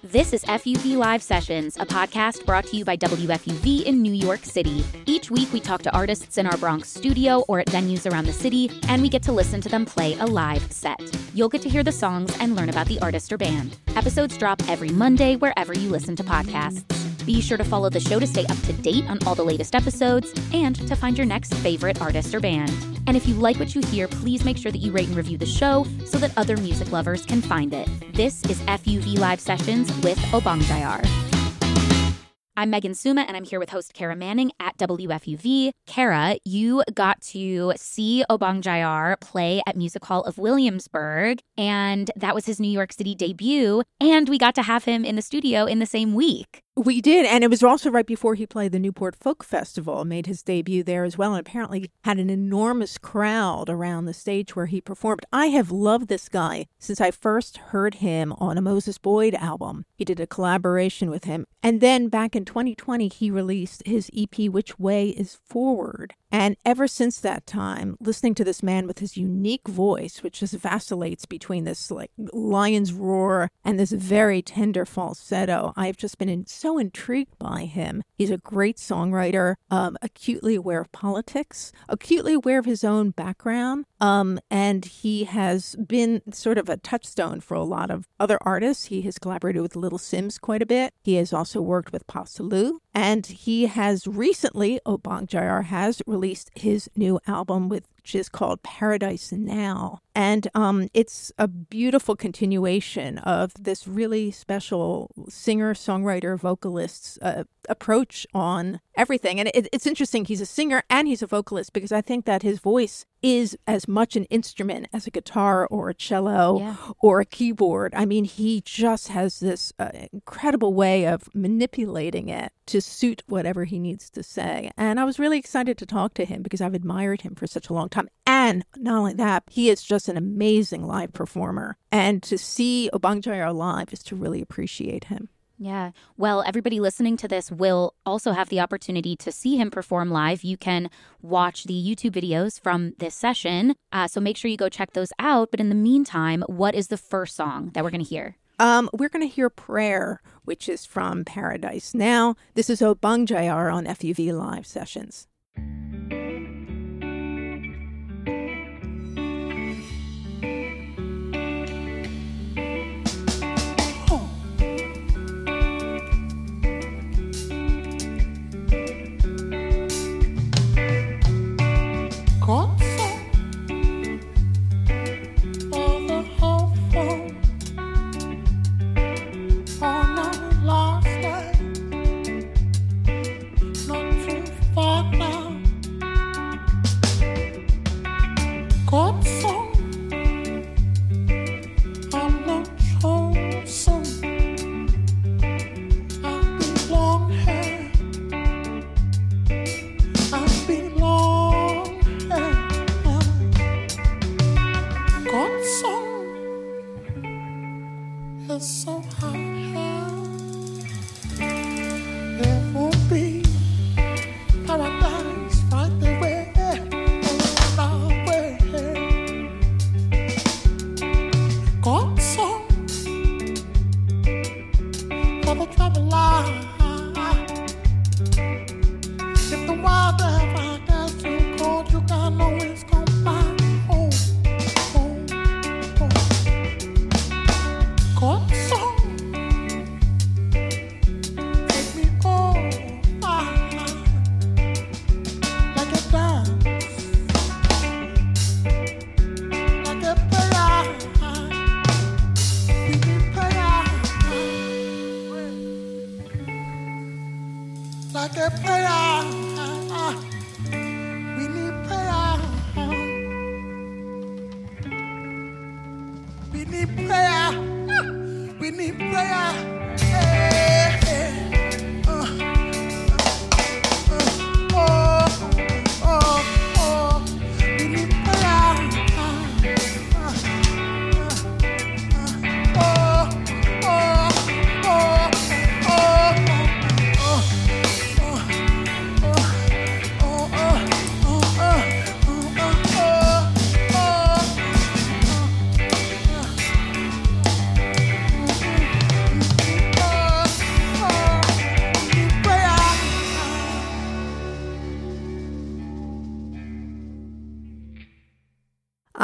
This is FUV Live Sessions, a podcast brought to you by WFUV in New York City. Each week, we talk to artists in our Bronx studio or at venues around the city, and we get to listen to them play a live set. You'll get to hear the songs and learn about the artist or band. Episodes drop every Monday wherever you listen to podcasts. Be sure to follow the show to stay up to date on all the latest episodes and to find your next favorite artist or band. And if you like what you hear, please make sure that you rate and review the show so that other music lovers can find it. This is FUV Live Sessions with Obang Jayar. I'm Megan Suma, and I'm here with host Kara Manning at WFUV. Kara, you got to see Obang Jayar play at Music Hall of Williamsburg, and that was his New York City debut, and we got to have him in the studio in the same week. We did, and it was also right before he played the Newport Folk Festival, made his debut there as well, and apparently had an enormous crowd around the stage where he performed. I have loved this guy since I first heard him on a Moses Boyd album. He did a collaboration with him, and then back in 2020, he released his EP, Which Way Is Forward. And ever since that time, listening to this man with his unique voice, which just vacillates between this like lion's roar and this very tender falsetto, I've just been so intrigued by him. He's a great songwriter, acutely aware of politics, acutely aware of his own background, and he has been sort of a touchstone for a lot of other artists. He has collaborated with Little Sims quite a bit. He has also worked with Pa Salieu, and he has recently, Obang Jayar has released his new album, which is called Paradise Now. And it's a beautiful continuation of this really special singer, songwriter, vocalist's approach on everything. And it's interesting, he's a singer and he's a vocalist, because I think that his voice is as much an instrument as a guitar or a cello or a keyboard. I mean, he just has this incredible way of manipulating it to suit whatever he needs to say. And I was really excited to talk to him because I've admired him for such a long time. And not only that, he is just an amazing live performer. And to see Obang Jayar live is to really appreciate him. Yeah. Well, everybody listening to this will also have the opportunity to see him perform live. You can watch the YouTube videos from this session. So make sure you go check those out. But in the meantime, what is the first song that we're going to hear? We're going to hear Prayer, which is from Paradise Now. This is Obang Jayar on FUV Live Sessions.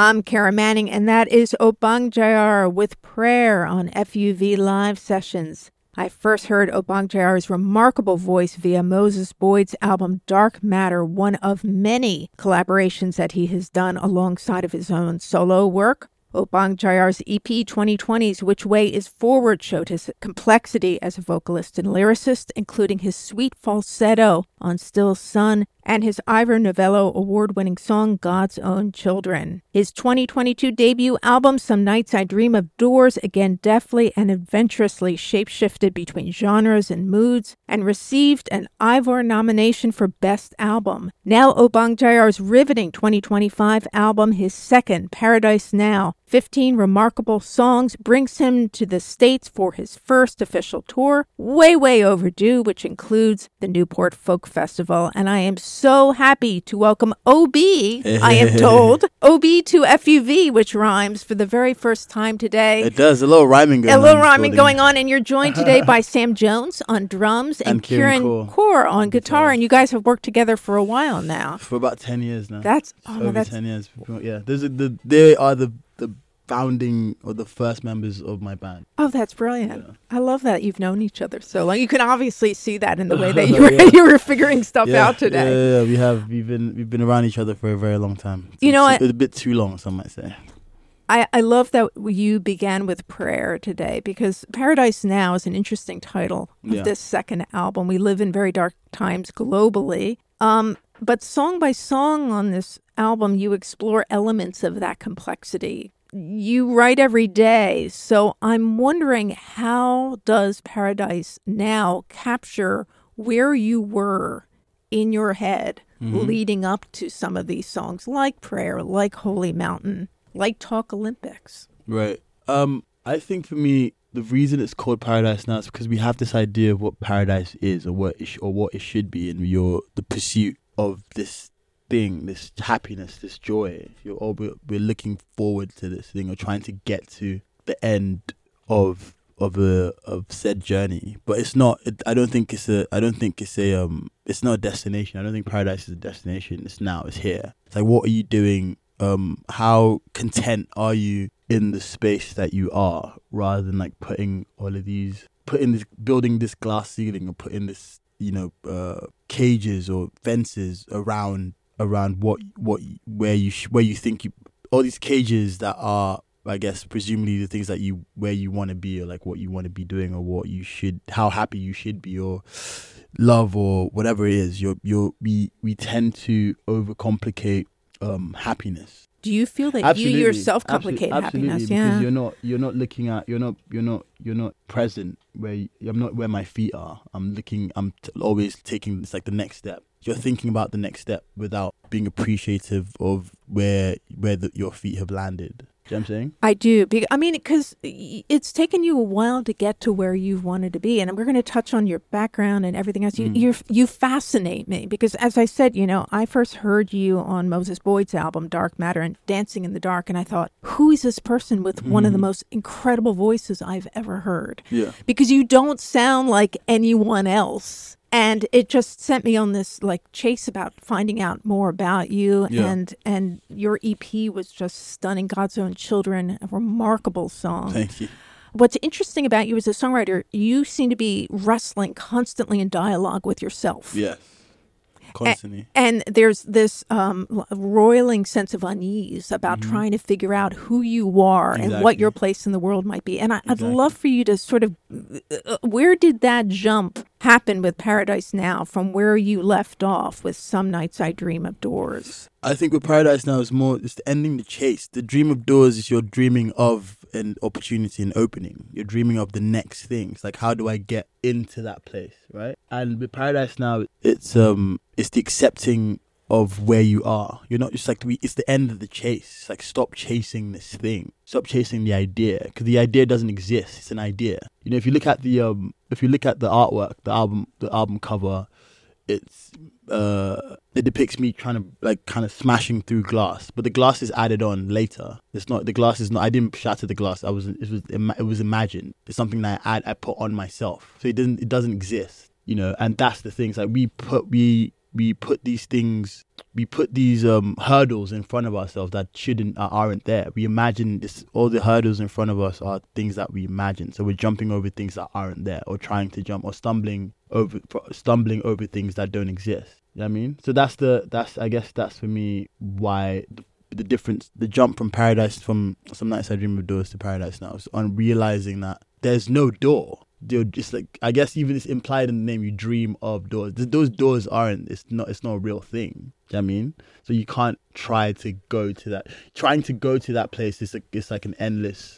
I'm Kara Manning, and that is Obang Jayar with Prayer on FUV Live Sessions. I first heard Obang Jayar's remarkable voice via Moses Boyd's album Dark Matter, one of many collaborations that he has done alongside of his own solo work. Obang Jayar's EP 2020's Which Way Is Forward showed his complexity as a vocalist and lyricist, including his sweet falsetto on Still Sun and his Ivor Novello award-winning song God's Own Children. His 2022 debut album, Some Nights I Dream of Doors, again deftly and adventurously shape-shifted between genres and moods and received an Ivor nomination for Best Album. Now Obang Jayar's riveting 2025 album, his second, Paradise Now, 15 remarkable songs, brings him to the States for his first official tour, way overdue, which includes the Newport Folk Festival. And I am so happy to welcome OB, I am told, OB to FUV, which rhymes for the very first time today. It does, a little rhyming going on. And you're joined today by Sam Jones on drums and Kieran Kaur on guitar. And you guys have worked together for a while now. For about 10 years now. That's 10 years. Yeah, they are the founding or the first members of my band. Oh, that's brilliant. Yeah. I love that you've known each other so long. You can obviously see that in the way that you were figuring stuff out today. Yeah, we've been around each other for a very long time. It's a bit too long, some might say. I love that you began with prayer today, because Paradise Now is an interesting title of this second album. We live in very dark times globally. But song by song on this album, you explore elements of that complexity. You write every day, so I'm wondering, how does Paradise Now capture where you were in your head leading up to some of these songs, like Prayer, like Holy Mountain, like Talk Olympics? Right. I think for me, the reason it's called Paradise Now is because we have this idea of what paradise is, or what it should be, and the pursuit of this thing, this happiness, this joy. We're looking forward to this thing, or trying to get to the end of said journey. But it's not. I don't think it's not a destination. I don't think paradise is a destination. It's now. It's here. It's like, what are you doing? How content are you in the space that you are, rather than like building this glass ceiling, or putting this cages or fences around where you think all these cages that are, I guess, presumably the things that where you want to be, or like what you want to be doing, or how happy you should be, or love, or whatever it is. We tend to overcomplicate happiness. Do you feel that you yourself complicate happiness? Because you're not present I'm not where my feet are. I'm always taking this, like, the next step. You're thinking about the next step without being appreciative of where your feet have landed. Do you know what I'm saying? I do. Because it's taken you a while to get to where you've wanted to be. And we're going to touch on your background and everything else. You fascinate me because, as I said, I first heard you on Moses Boyd's album, Dark Matter, and Dancing in the Dark. And I thought, who is this person with one of the most incredible voices I've ever heard? Yeah. Because you don't sound like anyone else. And it just sent me on this chase about finding out more about you. Yeah. And your EP was just stunning. God's Own Children, a remarkable song. Thank you. What's interesting about you as a songwriter, you seem to be wrestling constantly in dialogue with yourself. Yes. Constantly. And there's this roiling sense of unease about trying to figure out who you are and what your place in the world might be. And I'd love for you to sort of, where did that jump happen with Paradise Now from where you left off with Some Nights I Dream of Doors? I think with Paradise Now, it's ending the chase. The dream of doors is you're dreaming of an opportunity, an opening. You're dreaming of the next thing. It's like, how do I get into that place, right? And with Paradise Now, it's the accepting of where you are. You're not just it's the end of the chase. It's like, stop chasing this thing. Stop chasing the idea, because the idea doesn't exist. It's an idea. If you look at the artwork, the album cover, it depicts me trying to kind of smashing through glass, but the glass is added on later. I didn't shatter the glass. It was imagined. It's something that I put on myself. So it doesn't exist, and that's the thing. It's like we put these things, we put these hurdles in front of ourselves that aren't there. We imagine all the hurdles in front of us are things that we imagine. So we're jumping over things that aren't there, or trying to jump, or stumbling over things that don't exist. You know what I mean? So I guess that's for me why the difference, the jump from Some Nights I Dream of Doors to Paradise Now, is on realizing that there's no door. You're just like, I guess even it's implied in the name, you dream of doors. Those doors it's not a real thing. Do you know what I mean? So you can't try to go to that. Trying to go to that place is like an endless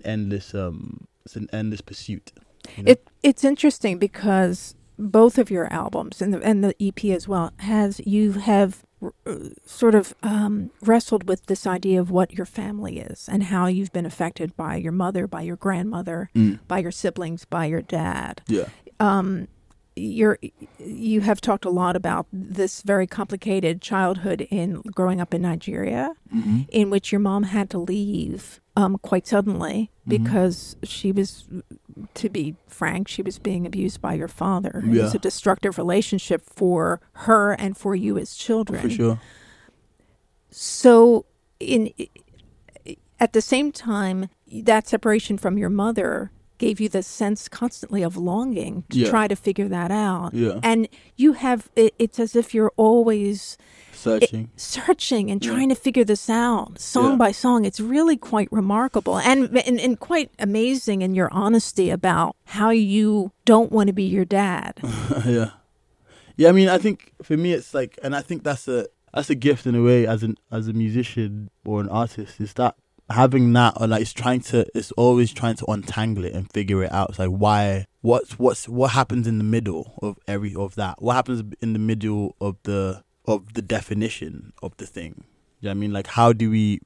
pursuit. You know? It's interesting because both of your albums and the EP as well you have sort of wrestled with this idea of what your family is and how you've been affected by your mother, by your grandmother, by your siblings, by your dad. Yeah. You have talked a lot about this very complicated childhood in growing up in Nigeria, in which your mom had to leave quite suddenly because she was, to be frank, she was being abused by your father. It was a destructive relationship for her and for you as children. For sure. So at the same time, that separation from your mother gave you the sense constantly of longing to try to figure that out. Yeah. And you have, it's as if you're always searching and trying to figure this out song by song. It's really quite remarkable and quite amazing in your honesty about how you don't want to be your dad. Yeah, I mean, I think for me it's like, and I think that's a gift in a way as a musician or an artist, is that having that, or like it's always trying to untangle it and figure it out. It's like what happens in the middle of that? What happens in the middle of the definition of the thing? You know what I mean? Like, how do we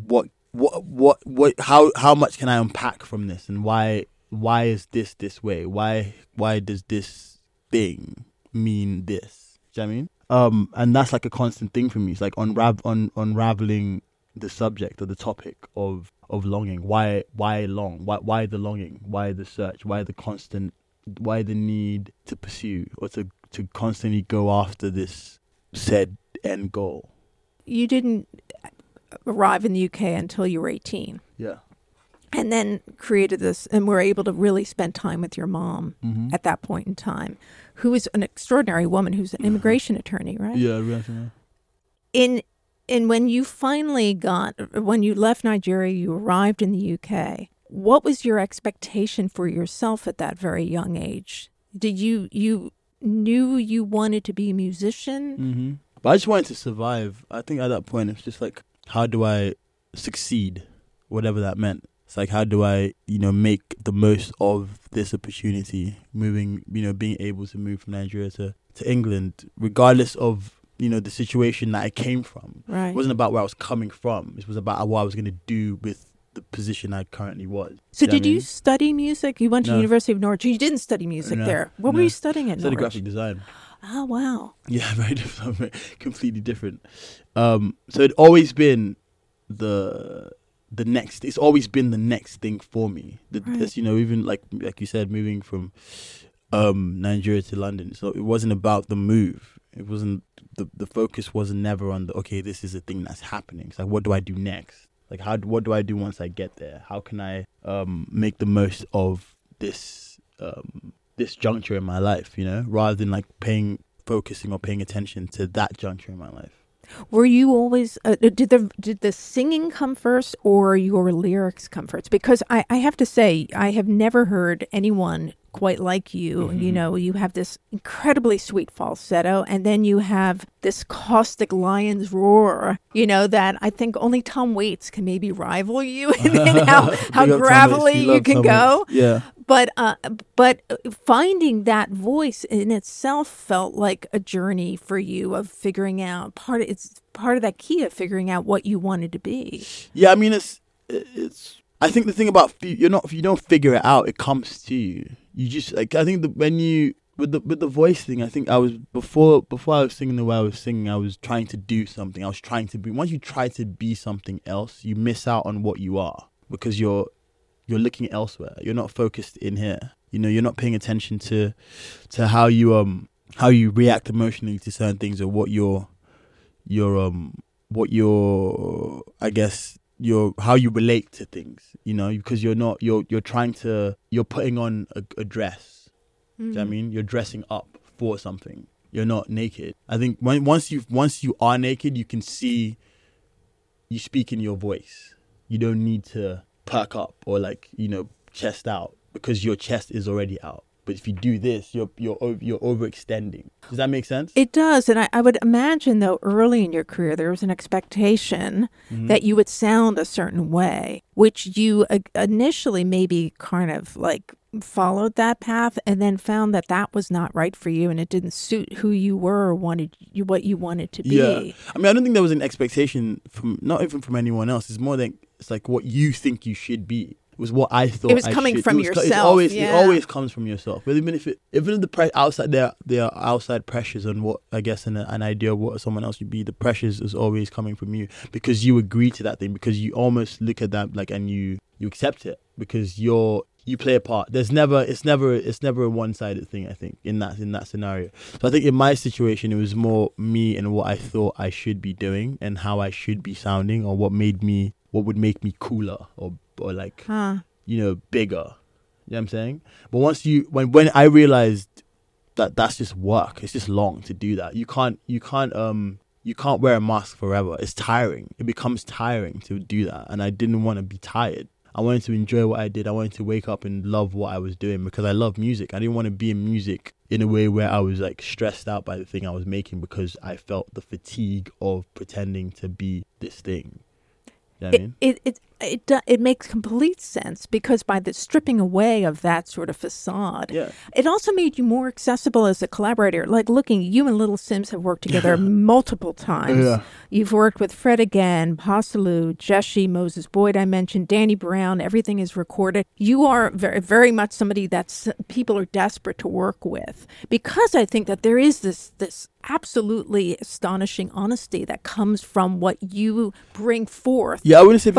how much can I unpack from this, and why is this way? Why does this thing mean this? Do you know what I mean? And that's like a constant thing for me. It's like unraveling the subject or the topic of longing. Why long? Why the longing? Why the search? Why the need to pursue or to constantly go after this said end goal? You didn't arrive in the UK until you were 18. Yeah. And then created this, and were able to really spend time with your mom at that point in time, who is an extraordinary woman, who's an immigration attorney, right? Yeah, right. And when you when you left Nigeria, you arrived in the UK, what was your expectation for yourself at that very young age? Did you knew you wanted to be a musician? But I just wanted to survive. I think at that point, it's just like, how do I succeed? Whatever that meant. It's like, how do I, make the most of this opportunity, being able to move from Nigeria to England, regardless of, the situation that I came from. Right. It wasn't about where I was coming from. It was about what I was going to do with the position I currently was. So did you study music? You went to University of Norwich. You didn't study music there. What were you studying at Norwich? I studied graphic design. Oh, wow. Yeah, very different, completely different. So it'd always been the next. It's always been the next thing for me. Right. Even like you said, moving from Nigeria to London. So it wasn't about the move. It wasn't the focus wasn't never on this is a thing that's happening. It's like, what do I do next? Like, what do I do once I get there? How can I make the most of this this juncture in my life? Rather than like focusing or paying attention to that juncture in my life. Were you always did the singing come first, or your lyrics come first? Because I have to say, I have never heard anyone quite like you. You have this incredibly sweet falsetto, and then you have this caustic lion's roar, that I think only Tom Waits can maybe rival you in how gravelly you can go. Yeah. But finding that voice in itself felt like a journey for you of figuring out it's part of that key of figuring out what you wanted to be. Yeah, I mean, it's. I think the thing about if you don't figure it out, it comes to you. You just I think when you with the voice thing, I think I was before I was singing the way I was singing, I was trying to do something. I was trying to be. Once you try to be something else, you miss out on what you are because you're looking elsewhere. You're not focused in here. You're not paying attention to how you how you react emotionally to certain things, or what your I guess how you relate to things, you know, because you're putting on a dress. Do you know what I mean? You're dressing up for something. You're not naked. I think once you are naked, you can see, you speak in your voice. You don't need to perk up or chest out, because your chest is already out. But if you do this, you're overextending. Does that make sense? It does. And I would imagine, though, early in your career, there was an expectation that you would sound a certain way, which you initially maybe kind of followed that path, and then found that was not right for you, and it didn't suit who you were or what you wanted to be. Yeah. I mean, I don't think there was an expectation not even from anyone else. It's more like, it's like what you think you should be. Was what I thought. It was coming from yourself. It always comes from yourself. But even the outside, there are outside pressures on what, I guess, an idea of what someone else should be. The pressures is always coming from you, because you agree to that thing, because you almost look at that and you accept it, because you play a part. It's never a one-sided thing, I think, in that scenario. So I think in my situation, it was more me and what I thought I should be doing and how I should be sounding, or what would make me cooler or bigger. You know what I'm saying? But when I realized that that's just work, it's just long to do that. You can't wear a mask forever. It's tiring. It becomes tiring to do that. And I didn't want to be tired. I wanted to enjoy what I did. I wanted to wake up and love what I was doing, because I love music. I didn't want to be in music in a way where I was stressed out by the thing I was making, because I felt the fatigue of pretending to be this thing. You know what I mean? It makes complete sense, because by the stripping away of that sort of facade, it also made you more accessible as a collaborator. You and Little Simz have worked together multiple times. Yeah. You've worked with Fred again, Pasalu, Jeshi, Moses Boyd, I mentioned, Danny Brown. Everything is recorded. You are very, very much somebody that people are desperate to work with, because I think that there is this absolutely astonishing honesty that comes from what you bring forth. Yeah, I wouldn't say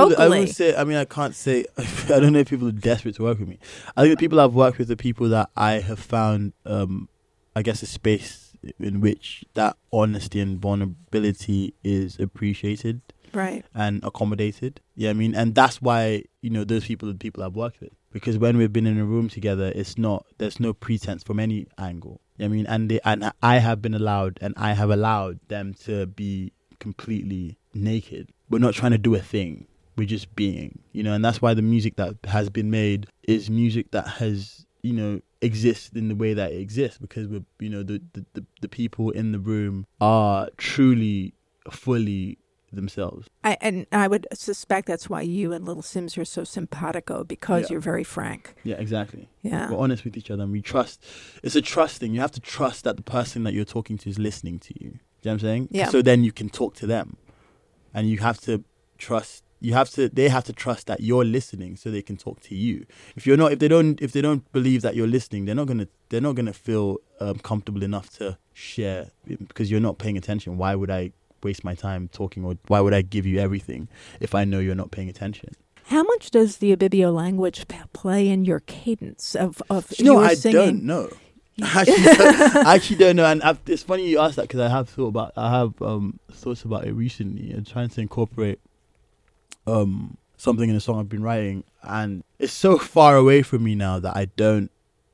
I can't say, I don't know if people are desperate to work with me. I think the people I've worked with are people that I have found, I guess, a space in which that honesty and vulnerability is appreciated. Right. And accommodated. Yeah, I mean, and that's why, those people are the people I've worked with. Because when we've been in a room together, there's no pretense from any angle. I mean, and I have been allowed, and I have allowed them to be completely naked. We're not trying to do a thing. We're just being, and that's why the music that has been made is music that has, exists in the way that it exists, because we're, the people in the room are truly, fully themselves. I would suspect that's why you and Little Simz are so simpatico, because you're very frank. Yeah, exactly. Yeah. We're honest with each other, and we trust. It's a trust thing. You have to trust that the person that you're talking to is listening to you. Do you know what I'm saying? Yeah. So then you can talk to them, and you have to trust. They have to trust that you're listening, so they can talk to you. If they don't believe that you're listening, they're not gonna feel comfortable enough to share, because you're not paying attention. Why would I waste my time talking, or why would I give you everything if I know you're not paying attention? How much does the Ibibio language play in your cadence of I singing? Don't know. I actually don't know, and it's funny you asked that, because I have thoughts about it recently, and trying to incorporate something in a song I've been writing, and it's so far away from me now that I don't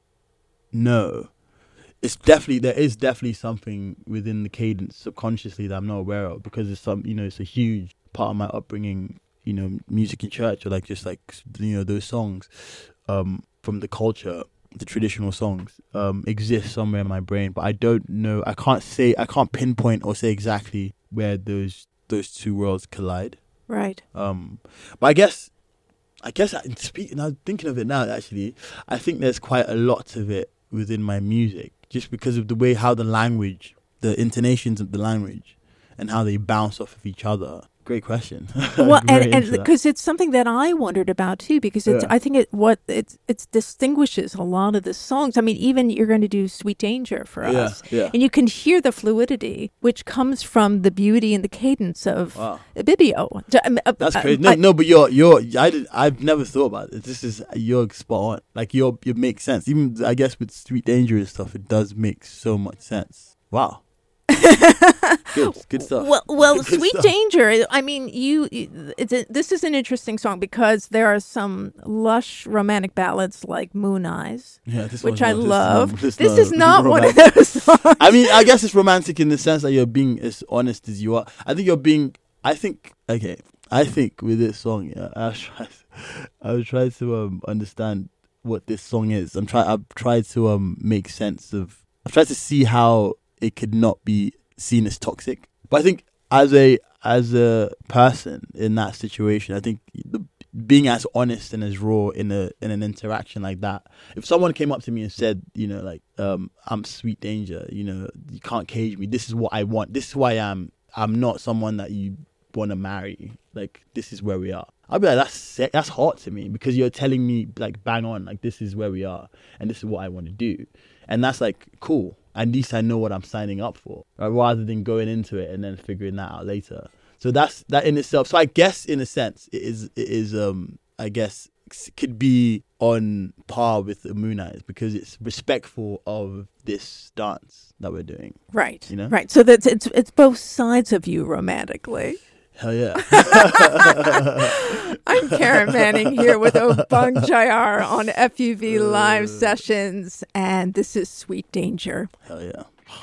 know. There is definitely something within the cadence subconsciously that I'm not aware of, because it's it's a huge part of my upbringing, music in church, or those songs from the culture, the traditional songs exist somewhere in my brain, but I don't know. I can't pinpoint or say exactly where those two worlds collide. Right. But I guess I'm thinking of it now, actually, I think there's quite a lot of it within my music, just because of the way how the intonations of the language and how they bounce off of each other great question. Well, Very and into that. because it's something that I wondered about too, because it's, Yeah. I think it distinguishes a lot of the songs. I mean, even you're going to do Sweet Danger for Yeah, us, yeah. and you can hear the fluidity, which comes from the beauty and the cadence of Wow. Bibio. That's crazy. No, but I've never thought about it. This is, you're spot on. Like, you make sense. Even, I guess, with Sweet Danger and stuff, it does make so much sense. Wow. Good stuff. Well, Good Sweet stuff. Danger. I mean, this is an interesting song because there are some lush romantic ballads like Moon Eyes, Yeah, this which one's I not- love. this This is not one of romantic. those songs. I mean, I guess it's romantic in the sense that you're being as honest as you are. I think with this song, yeah, I was trying to understand what this song is. I've tried to make sense of. I've tried to see how it could not be seen as toxic. But I think as a person in that situation, I think being as honest and as raw in an interaction like that. If someone came up to me and said, I'm Sweet Danger, you can't cage me. This is what I want. This is who I am. I'm not someone that you want to marry. Like, this is where we are. I'll be like, that's hot to me, because you're telling me, like, bang on, like, this is where we are and this is what I want to do. And that's like, cool. At least I know what I'm signing up for, right? Rather than going into it and then figuring that out later. So that's that in itself. So I guess in a sense it is I guess could be on par with the Moon Eyes, because it's respectful of this dance that we're doing. Right. You know? Right. So that's it's both sides of you romantically. Hell yeah. I'm Karen Manning here with Obang Jayar on FUV Live Sessions, and this is Sweet Danger. Hell yeah.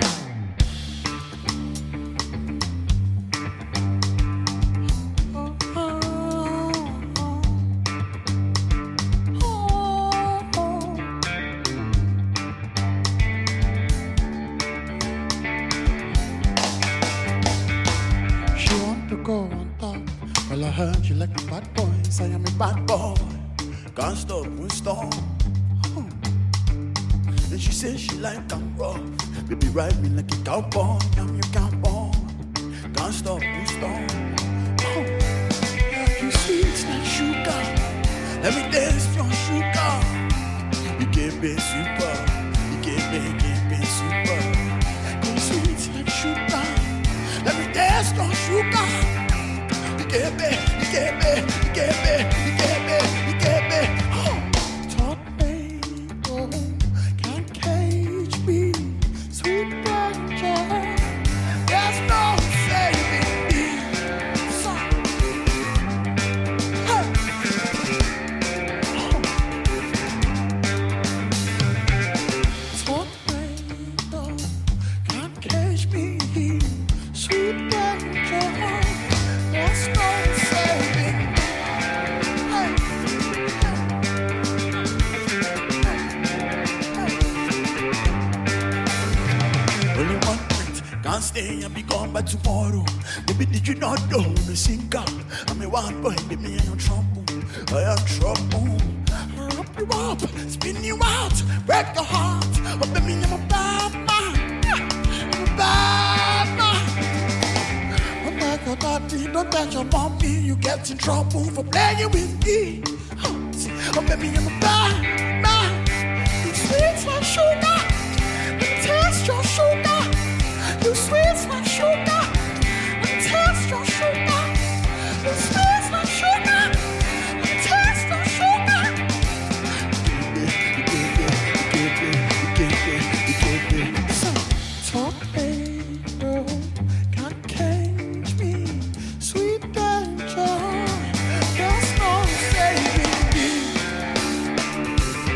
She want to go on top. Well, I heard you like a bad boy. Say I'm a bad boy. Can't stop, won't stop. And she says she like I'm rough. Baby, ride me like a cowboy. I'm your cowboy. Can't stop, won't stop. You sweet like sugar. Let me dance your sugar. You give me super. You give me super. You sweet like sugar. Let me dance your sugar. You give me, you give me, you give me, you give me, you give me. Tornado can't cage me. Sweet danger, there's no saving me. So, hey. Tornado can't cage me. Sweet danger, there's no saving me. Only one night, can't stay and be gone by tomorrow. Baby, did you not know me singer? I'm a one boy, baby, I am trouble. I am trouble. Wrap you up, spin you out, break your heart. Oh, baby, I'm a bad man. I'm a bad man. Don't tell your daddy, don't tell your mommy, you get in trouble for playing with me. Oh, baby, I'm a bad man. You sweet like sugar. Taste your sugar. You sweet like sugar. Taste your sugar. You sweet like sugar. Taste your sugar. Tornado can't cage me. Sweet danger, there's no saving me.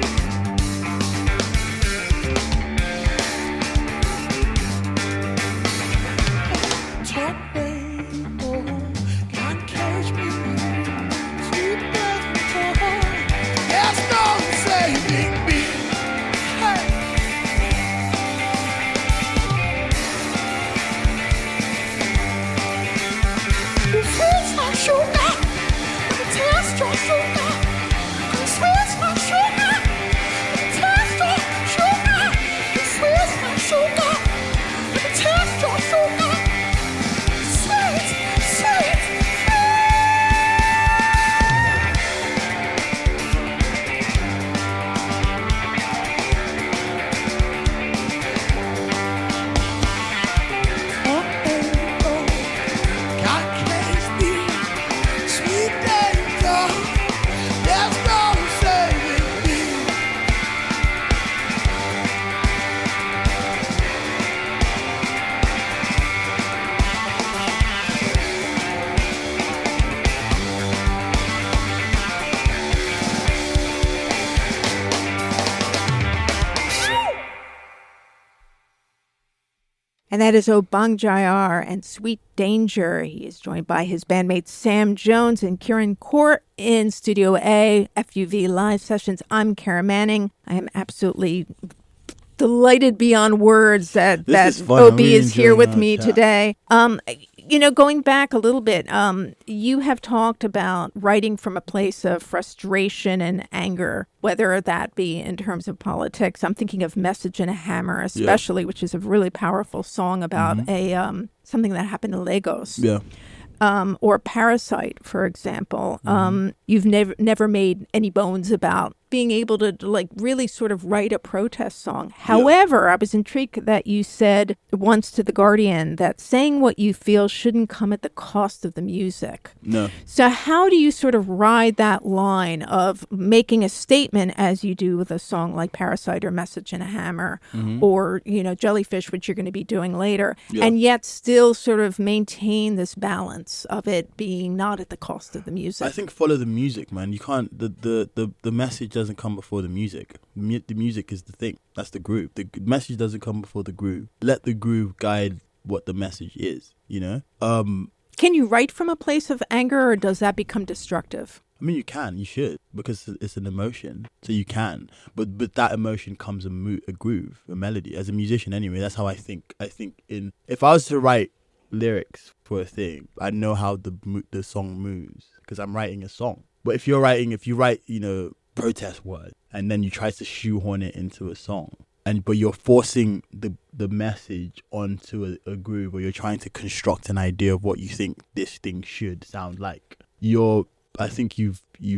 And that is Obang Jayar and Sweet Danger. He is joined by his bandmates Sam Jones and Kieran Court in Studio A, FUV Live Sessions. I'm Kara Manning. I am absolutely delighted beyond words that OB is here with me today. Going back a little bit, you have talked about writing from a place of frustration and anger, whether that be in terms of politics. I'm thinking of Message in a Hammer, especially, which is a really powerful song about something that happened in Lagos. Yeah. Or Parasite, for example. You've never made any bones about being able to really sort of write a protest song. However, I was intrigued that you said once to The Guardian that saying what you feel shouldn't come at the cost of the music. No. So how do you sort of ride that line of making a statement as you do with a song like Parasite or Message in a Hammer or, Jellyfish, which you're going to be doing later, and yet still sort of maintain this balance of it being not at the cost of the music? I think follow the music, man. You can't, the message doesn't come before the music. The music is the thing. That's the groove. The message doesn't come before the groove. Let the groove guide what the message is, Can you write from a place of anger, or does that become destructive? I mean, you should, because it's an emotion, so you can. But that emotion comes a groove, a melody. As a musician, anyway, that's how I think. If I was to write lyrics for a thing, I know how the song moves because I'm writing a song. But if you write, protest word and then you try to shoehorn it into a song, but you're forcing the message onto a groove, or you're trying to construct an idea of what you think this thing should sound like, I think your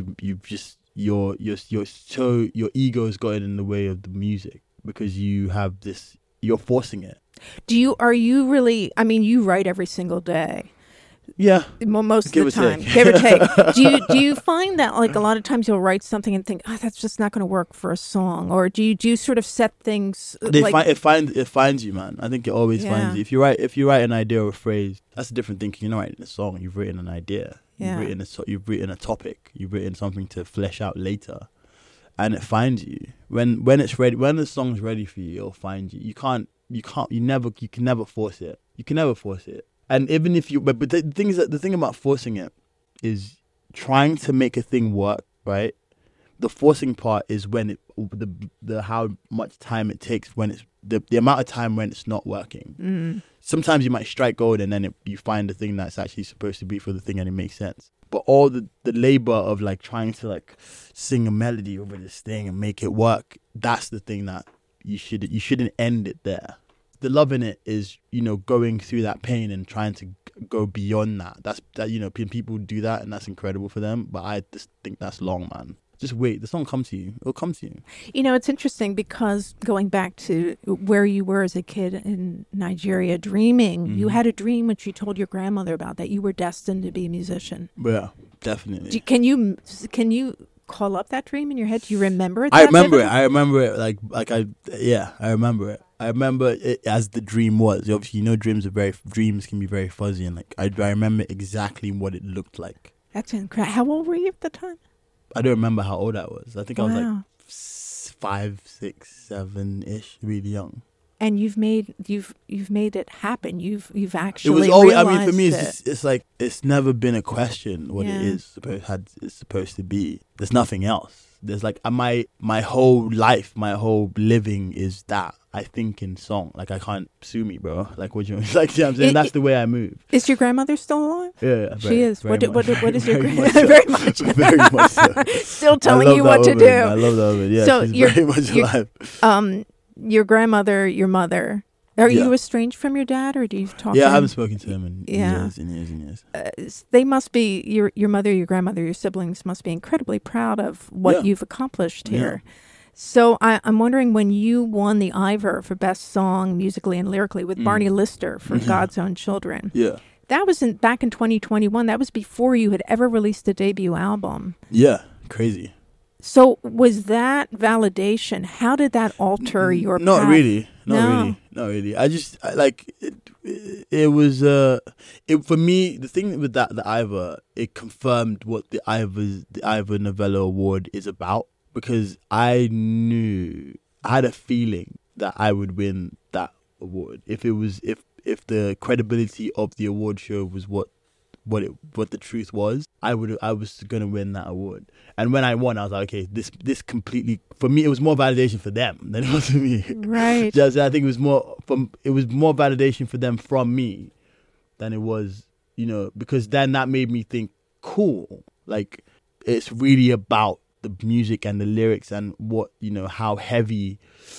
ego's gotten in the way of the music because you're forcing it. Are you really, you write every single day. Yeah. Most of the time. Give or take. Do you find that a lot of times you'll write something and think, that's just not going to work for a song? Or do you sort of set things it finds you, man. I think it always finds you. If you write an idea or a phrase, that's a different thing. You're not writing a song, you've written an idea. Yeah. You've written a topic. You've written something to flesh out later. And it finds you. When it's ready, when the song's ready for you, it'll find you. You can never force it. You can never force it. And even if but the thing about forcing it is trying to make a thing work, right? The forcing part is when the how much time it takes when it's the amount of time when it's not working. Sometimes you might strike gold and then you find the thing that's actually supposed to be for the thing and it makes sense. But all the labor of trying to sing a melody over this thing and make it work, that's the thing that you shouldn't end it there. The love in it is, going through that pain and trying to go beyond that. People do that and that's incredible for them. But I just think that's long, man. Just wait. The song comes to you. It'll come to you. It's interesting because going back to where you were as a kid in Nigeria dreaming, you had a dream which you told your grandmother about, that you were destined to be a musician. Yeah, definitely. Can you call up that dream in your head? Do you remember it? I remember it. I remember it. I remember it. I remember it as the dream was. Obviously, dreams can be very fuzzy, and I remember exactly what it looked like. That's incredible. How old were you at the time? I don't remember how old I was. I think I was 5, 6, 7-ish, really young. And you've made it happen. You've actually. It was always. For me, it's never been a question what it is supposed to be. There's nothing else. There's my whole life, my whole living is that. I think in song. I can't sue me, bro. What you know what I'm saying? That's the way I move. Is your grandmother still alive? Yeah, she is. What is your grandmother? Very much. Very much so. Still telling you what to do. I love that woman. Yeah, so she's very much alive. Your grandmother, your mother. Are you estranged from your dad, or do you talk? Yeah, I haven't spoken to him in years and years and years. They must be your mother, your grandmother, your siblings must be incredibly proud of what you've accomplished here. Yeah. So I'm wondering, when you won the Ivor for Best Song musically and lyrically with Barney Lister for God's Own Children. Yeah. That was back in 2021. That was before you had ever released a debut album. Yeah, crazy. So was that validation? How did that alter your path? Not really. Not really. I just it was for me, the thing with the Ivor, it confirmed what the Ivor Novello Award is about, because I had a feeling that I would win that award. If the credibility of the award show was what the truth was, I was gonna win that award. And when I won, I was like, okay, this completely, for me, it was more validation for them than it was for me. Right. Just, I think it was more validation for them from me than it was, because then that made me think, cool, like it's really about the music and the lyrics and what, how heavy,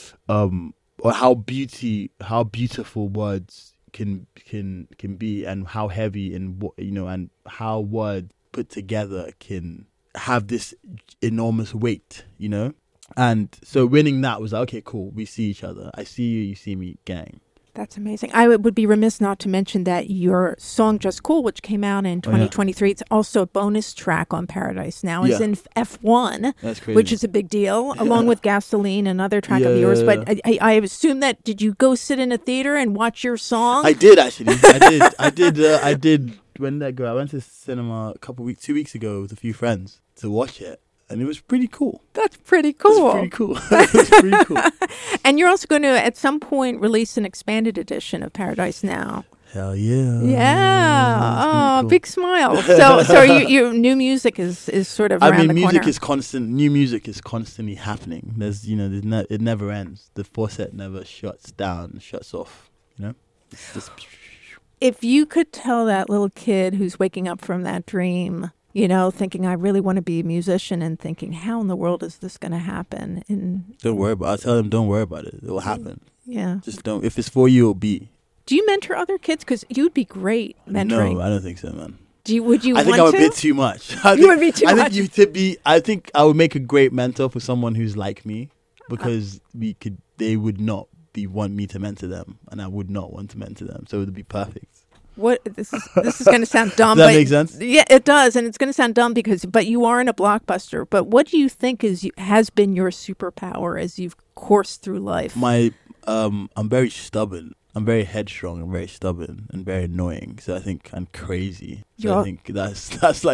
or how beautiful words can be, and how heavy and what, and how words put together can have this enormous weight, and so winning that was like, okay, cool, we see each other, I see you, you see me, gang. That's amazing. I would be remiss not to mention that your song Just Cool, which came out in 2023, it's also a bonus track on Paradise Now. It's in F1, that's crazy, which is a big deal, along with Gasoline, another track of yours. But I assume that, did you go sit in a theater and watch your song? I did, actually. I did. When did I go? I went to the cinema 2 weeks ago with a few friends to watch it. And it was pretty cool. That's pretty cool. It's pretty cool. And you're also going to, at some point, release an expanded edition of Paradise Now. Hell yeah. Yeah. Cool. Big smile. So your new music is sort of around the corner. music is constant. New music is constantly happening. There's, it never ends. The faucet never shuts off, It's just... If you could tell that little kid who's waking up from that dream, thinking, I really want to be a musician, and thinking, how in the world is this going to happen? Don't worry about it. I'll tell them, don't worry about it. It will happen. Yeah. Just don't. If it's for you, it'll be. Do you mentor other kids? Because you'd be great mentoring. No, I don't think so, man. Would you I think want I'm a bit too much. You would be too much? I think I would make a great mentor for someone who's like me, because they would not want me to mentor them, and I would not want to mentor them. So it would be perfect. What this is going to sound dumb. Does that make sense? Yeah, it does, and it's going to sound dumb but you are in a blockbuster. But what do you think has been your superpower as you've coursed through life? I'm very stubborn. I'm very headstrong. I'm very stubborn and very annoying. So I think I'm crazy. So I think those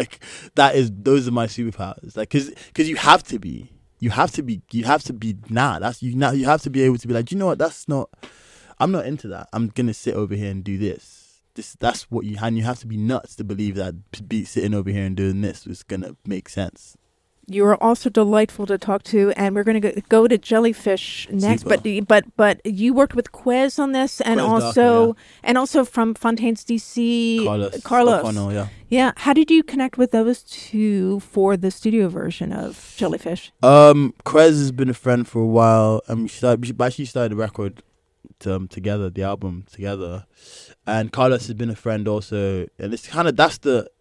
are my superpowers. Like, because you have to be. You have to be. You have to be. You have to be able to be like, you know what? I'm not into that. I'm gonna sit over here and do this. That's what you have to be nuts to believe that sitting over here and doing this is gonna make sense. You are also delightful to talk to, and we're going to go to Jellyfish next. Super. But you worked with Quez on this, and also from Fontaines DC, Carlos. O'Connell, yeah. How did you connect with those two for the studio version of Jellyfish? Quez has been a friend for a while, and we started the record together, the album together. And Carlos has been a friend also, and it's kind of that's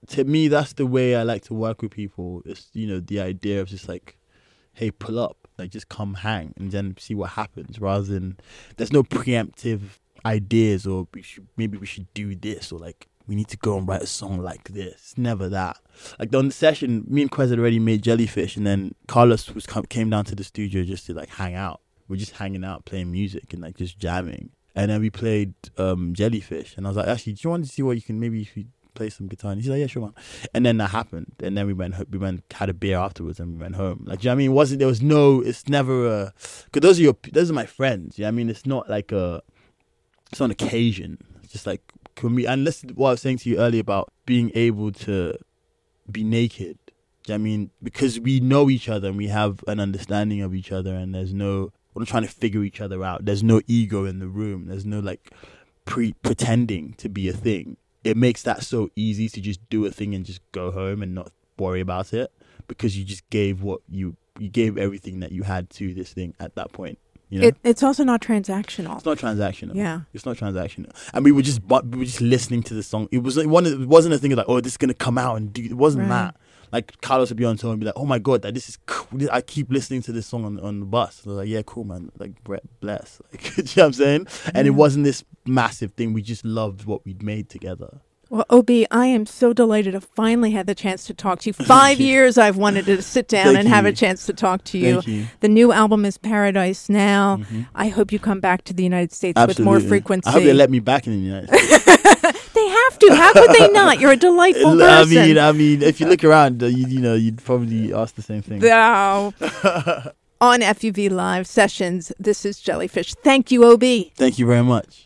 the way I like to work with people. It's the idea of just like, hey, pull up, like just come hang and then see what happens, rather than there's no preemptive ideas or maybe we should do this, or like we need to go and write a song like this. It's never that. Like on the session, me and Quez had already made Jellyfish, and then Carlos came down to the studio just to like hang out. We're just hanging out, playing music and like just jamming. And then we played Jellyfish, and I was like, actually, do you want to see what you can, maybe if you play some guitar? And he's like, yeah, sure, man. And then that happened, and then we went, had a beer afterwards, and we went home. Like, do you know what I mean? It's never a, because those are my friends. Yeah, I mean, it's not like it's on occasion. It's just like, and listen to what I was saying to you earlier about being able to be naked. Do you know what I mean? Because we know each other and we have an understanding of each other, and we're not trying to figure each other out. There's no ego in the room. There's no like pretending to be a thing. It makes that so easy to just do a thing and just go home and not worry about it, because you just gave you gave everything that you had to this thing at that point. It's also not transactional. It's not transactional. Yeah, it's not transactional. And we were just listening to the song. It wasn't a thing of like, oh, this is gonna come out and do. It wasn't that. Like Carlos would be on tour and be like, "Oh my god, this is cool. I keep listening to this song on the bus." I was like, "Yeah, cool, man. Like, bless." Like, you know what I'm saying? And it wasn't this massive thing. We just loved what we'd made together. Well, Obi, I am so delighted to finally have the chance to talk to you. 5 years I've wanted to sit down and have a chance to talk to you. Thank you. The new album is Paradise Now. Mm-hmm. I hope you come back to the United States with more frequency. I hope they let me back in the United States. They have to. How could they not? You're a delightful person. I mean, if you look around, you'd probably ask the same thing. No. On FUV Live Sessions, this is Jellyfish. Thank you, OB. Thank you very much.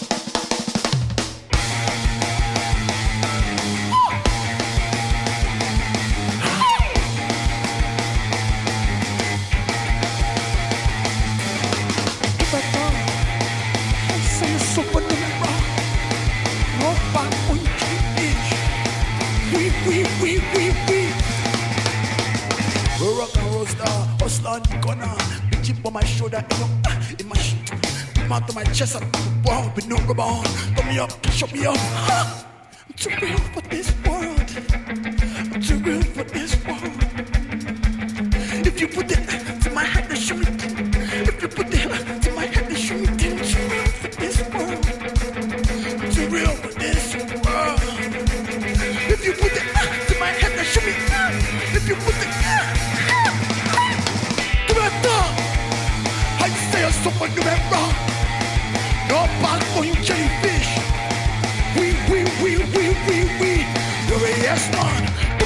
Rock and roll star, hustler on the corner. Big chip on my shoulder, in my mouth to my chest, wow, with no rubber on. Turn me up, shut me up. I'm too real for this world. I'm too real for this world. If you put it to my head, then show me. If you put it to my head, then show me. I'm too real for this world. I'm too real for this world. If you put it to my head, then show me. If you put it. I say a super new wrong. No bad for you jellyfish. We. You're a yes man.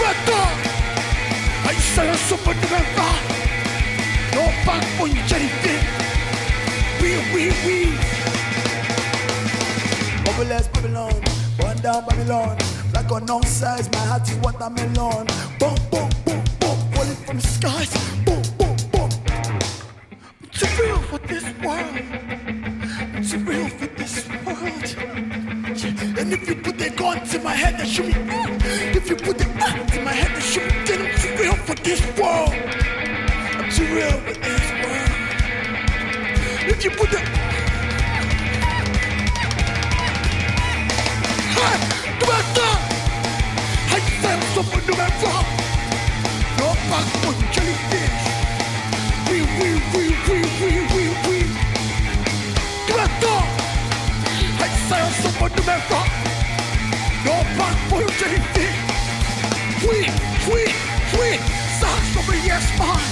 I say a super new wrong. No bad for you jellyfish. We. Bubble Babylon. Burn down Babylon. Like on all sides, my heart is watermelon. Boom, boom, boom, boom. Falling from the skies. Boom, boom, boom. Too real for this world. Too real for this world. And if you put the gun to my head and shoot me, if you put the gun to my head and shoot me, then I'm too real for this world. I'm too real for this world. If you put the I said something to my rock. No back for jellyfish. We. I say someone to my rock. No back for jellyfish. We. Sounds from a yes man.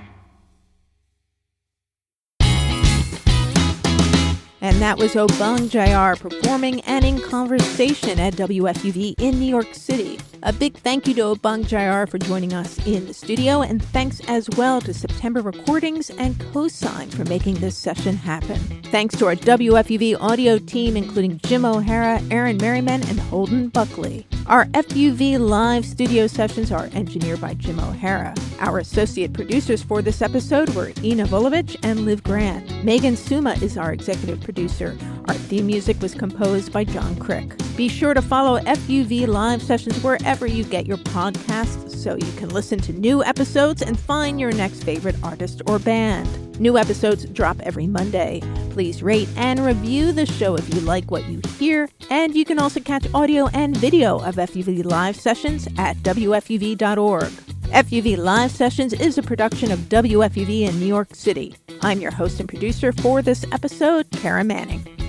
And that was Obung JR performing and in conversation at WFUV in New York City. A big thank you to Obung JR for joining us in the studio, and thanks as well to September Recordings and Cosign for making this session happen. Thanks to our WFUV audio team, including Jim O'Hara, Aaron Merriman, and Holden Buckley. Our FUV live studio sessions are engineered by Jim O'Hara. Our associate producers for this episode were Ina Volovich and Liv Grant. Megan Suma is our executive producer. Our theme music was composed by John Crick. Be sure to follow FUV live sessions wherever you get your podcasts so you can listen to new episodes and find your next favorite artist or band. New episodes drop every Monday. Please rate and review the show if you like what you hear, and you can also catch audio and video of FUV live sessions at WFUV.org. FUV Live Sessions is a production of WFUV in New York City. I'm your host and producer for this episode, Kara Manning.